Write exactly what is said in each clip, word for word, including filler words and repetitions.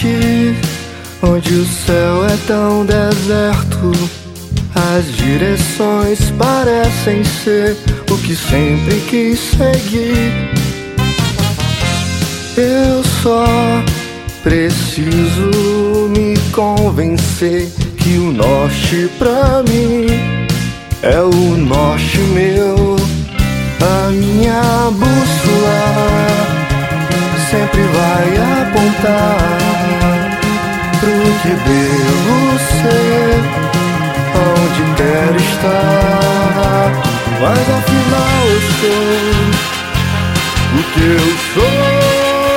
Aqui, onde o céu é tão deserto, as direções parecem ser o que sempre quis seguir. Eu só preciso me convencer que o norte pra mim é o norte meu. A minha bússola sempre vai apontar pro que devo ser, onde quero estar. Mas afinal eu sei o que eu sou,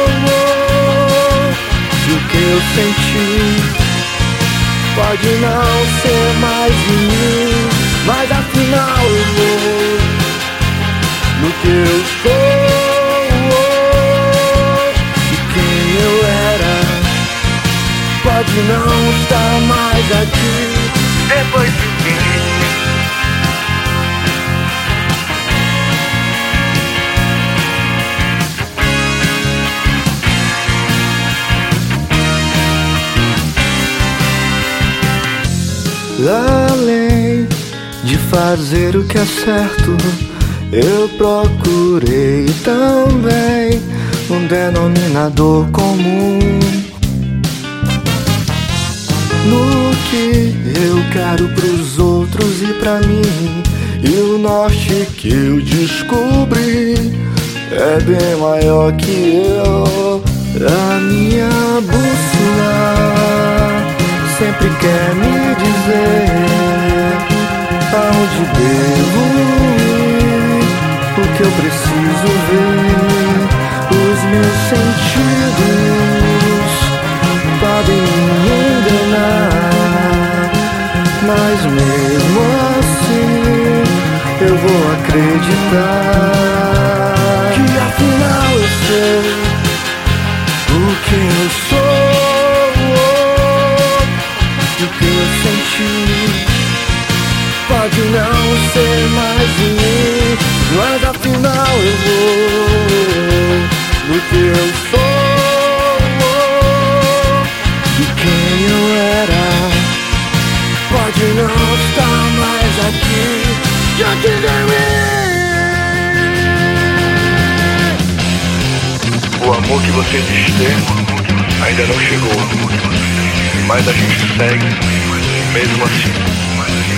e o que eu senti pode não ser mais em mim. Mas afinal eu vou no que eu sou, e quem eu era pode não estar mais aqui depois de mim. Além de fazer o que é certo, eu procurei também um denominador comum no que eu quero pros outros e pra mim. E o norte que eu descobri é bem maior que eu. A minha bússola sempre quer me dizer aonde devo ir, o que eu preciso ver. Os meus sentidos podem me enganar, mas mesmo assim eu vou acreditar que afinal eu sei o que eu sou, e o que eu senti pode não ser mais em mim. Mas afinal eu vou no que eu sou, e quem eu era pode não estar mais aqui diante de mim. O amor que você diz ter ainda não chegou, mas a gente segue mesmo assim.